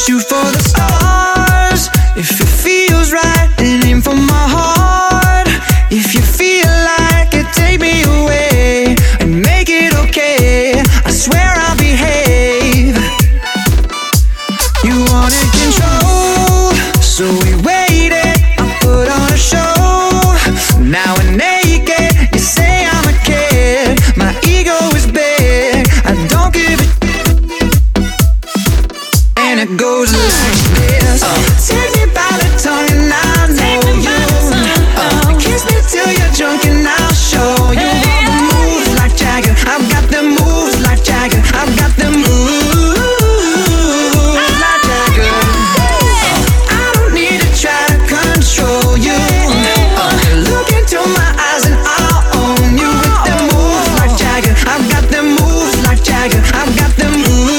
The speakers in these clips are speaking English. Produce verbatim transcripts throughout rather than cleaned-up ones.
shoot for the stars. If it feels right, then aim for my heart. If you feel like it, take me away and make it okay. I swear I'll behave. You wanted control, so we waited. I put on a show. Now we're naked. You say I'm a kid. My ego is big. I don't give a. And it goes like this. uh, Take me by the tongue and I know you. uh, Kiss me till you're drunk and I'll show you all the moves like Jagger. I've got the moves like Jagger. I've got the moves like Jagger. uh, I don't need to try to control you. uh, Look into my eyes and I'll own you with the moves like Jagger. I've got the moves like Jagger. I've got the moves.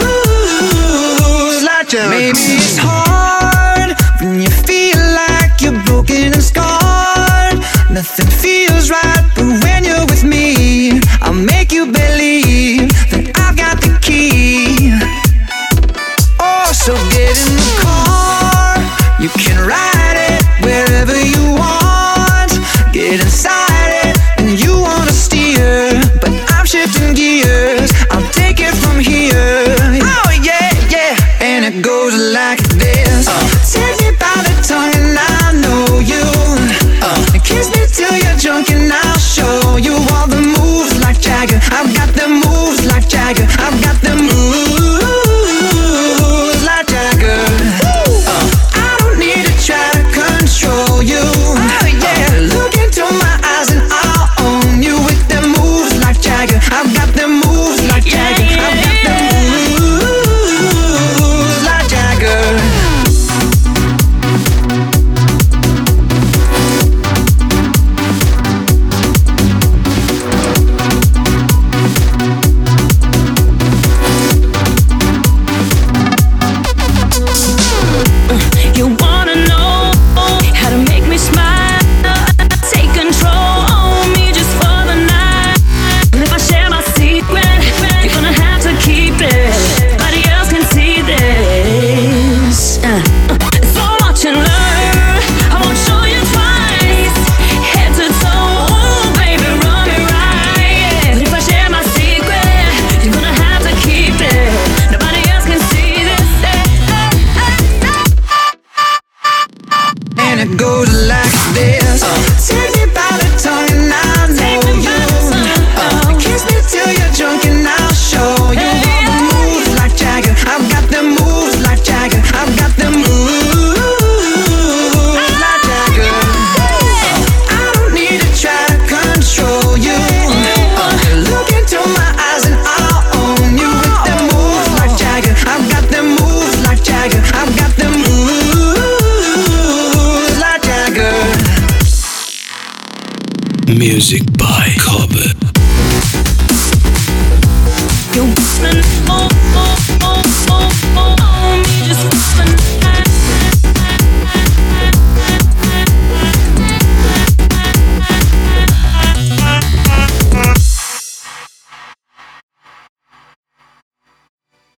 Maybe it's hard when you feel like you're broken and scarred. Nothing feels right, but when you're with me, I'll make you believe that I've got the key. Oh, so get in the car. You can ride it wherever you want. Get inside it and you wanna steer, but I'm shifting gears. I'll take it from here. Oh yeah, yeah. And it goes like this. uh, Take me by the tongue and I know you. uh, Kiss me till you're drunk and I'll show you all the moves like Jagger. I've got the moves like Jagger. I've got the moves like Jagger. uh, I don't need to try to control you. Oh yeah. Look into my eyes and I'll own you with the moves like Jagger. I've got the moves like Jagger. I've got the moves like Jagger. You wanna know how to make me smile? Take control, own me just for the night. And if I share my secret, you're gonna have to keep it. Nobody else can see this. Uh, uh, so watch and learn. I won't show you twice. Head to toe, ooh, baby, run it right. But if I share my secret, you're gonna have to keep it. Nobody else can see this. And it goes like this. uh, Take me by the tongue and I know you. uh, Kiss me till you're drunk and I'll show you all the moves like Jagger. I've got the moves like Jagger. I've got the moves like Jagger. uh, I don't need to try to control you. uh, Look into my eyes and I'll own you with the moves like Jagger. I've got the moves like Jagger. I've got the moves like Jagger. Music by Cobber.